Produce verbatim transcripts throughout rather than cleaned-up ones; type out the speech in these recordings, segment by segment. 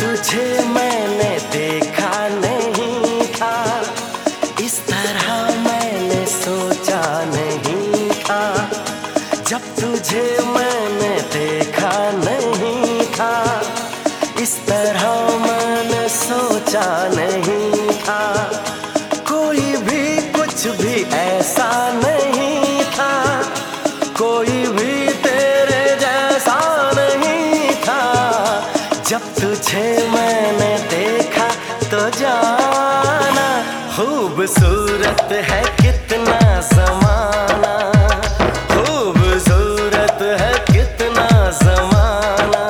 तुझे मैंने देखा नहीं था, इस तरह मैंने सोचा नहीं था। जब तुझे मैंने देखा नहीं था, इस तरह मैंने सोचा नहीं था। कोई भी कुछ भी ऐसा नहीं था, कोई भी तेरे जैसा नहीं था। जब तुझे मैंने देखा तो जाना, खूबसूरत है कितना ज़माना, खूबसूरत है कितना ज़माना।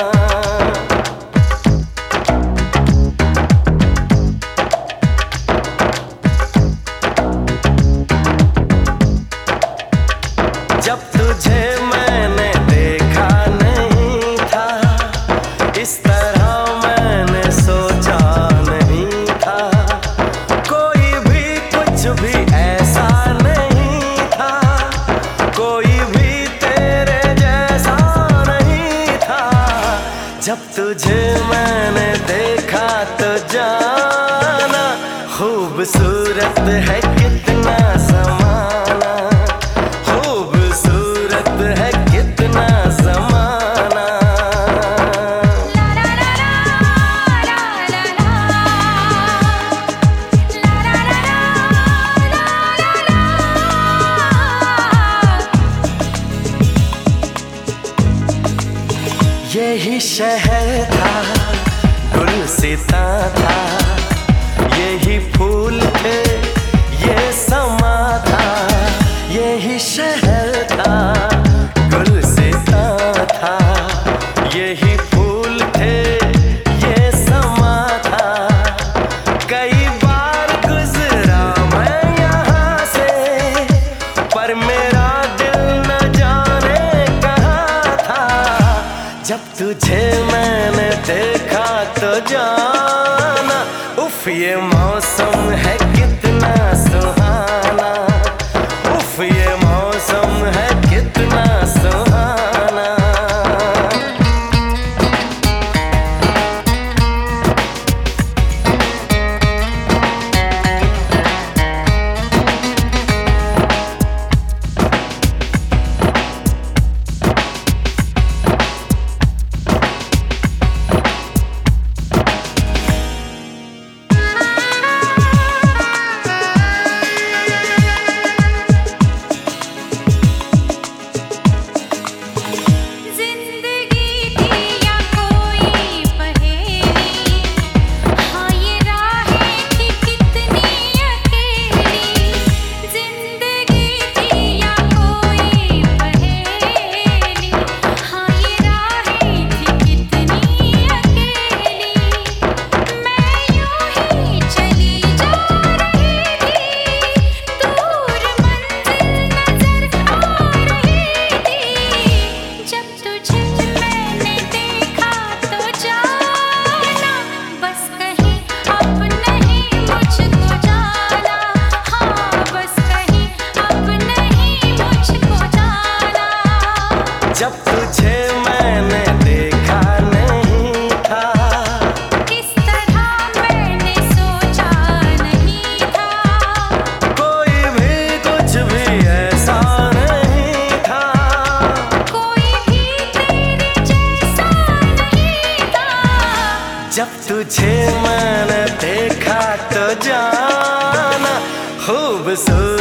जब तुझे मैंने देखा नहीं था, इस तरह मैंने सोचा नहीं था। कोई भी कुछ भी ऐसा नहीं था, कोई भी तेरे जैसा नहीं था। जब तुझे मैंने देखा तो जाना, खूबसूरत है कितना ज़माना, खूबसूरत है कितना ज़माना। यही शहर था, गुलसिता था, यही फूल थे, ये समा था। यही शहर था, गुलसिता था, यही फूल थे, ये समा था। कई बार गुजरा मैं यहाँ से, पर मेरा दिल न जाने कहाँ था। जब तुझे मैंने देखा तो जाना, उफ ये मौसम है कितना सुहाना, उफ ये मौसम है कितना सुहाना। जब तुझे मैंने देखा नहीं था, इस तरह मैंने सोचा नहीं था। कोई भी कुछ भी ऐसा नहीं था, कोई भी तेरे जैसा नहीं था। जब तुझे मैंने देखा तो जाना, खूबसूरत